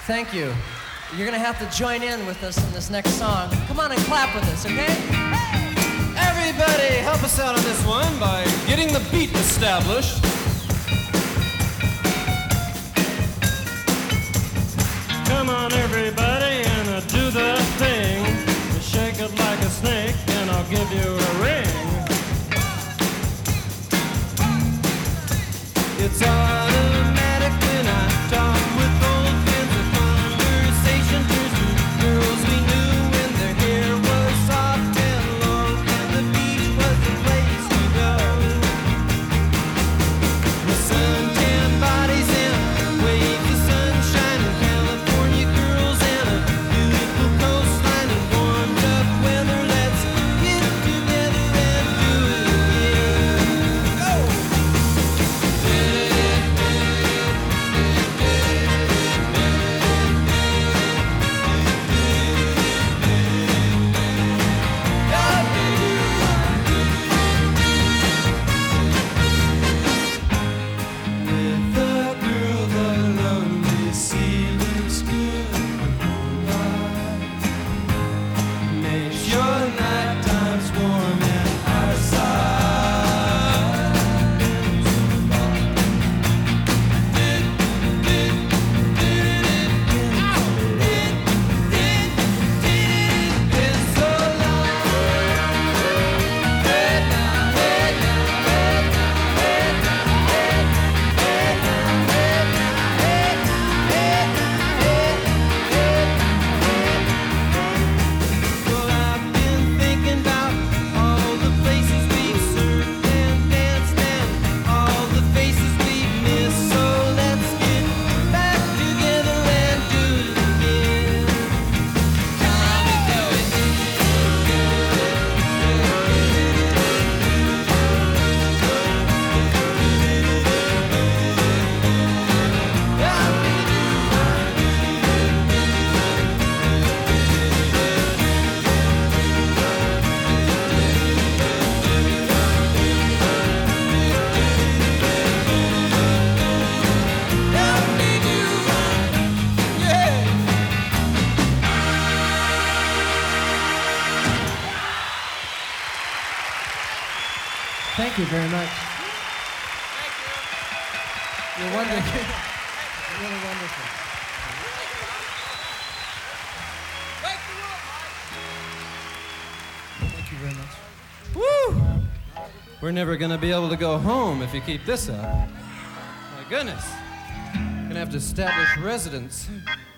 Thank you. You're gonna have to join in with us in this next song. Come on and clap with us, okay? Everybody help us out on this one by getting the beat established. Come on everybody and do the thing. Shake it like a snake and I'll give you a ring. It's automatic when I talk with old friends. A conversation turns to girls we knew when their hair was soft and long and the beach was the place to go. The suntan bodies and waves of sunshine and California girls and a beautiful coastline and warmed up weather. Let's get together and do it again. Go! With the girl, the lonely sea looks good. Makes your night times warm and our side. Been so long. Hey now, hey now, hey now, hey now, hey now, hey now, hey now, hey now, hey now, hey now. Well, I've been thinking about all the places we've surfed and danced and all the faces we've missed. So let's get back together and do it again. Come and do it. Thank you very much. You're wonderful. You're really wonderful. Thank you very much. Woo! We're never gonna be able to go home if you keep this up. My goodness. Gonna have to establish residence.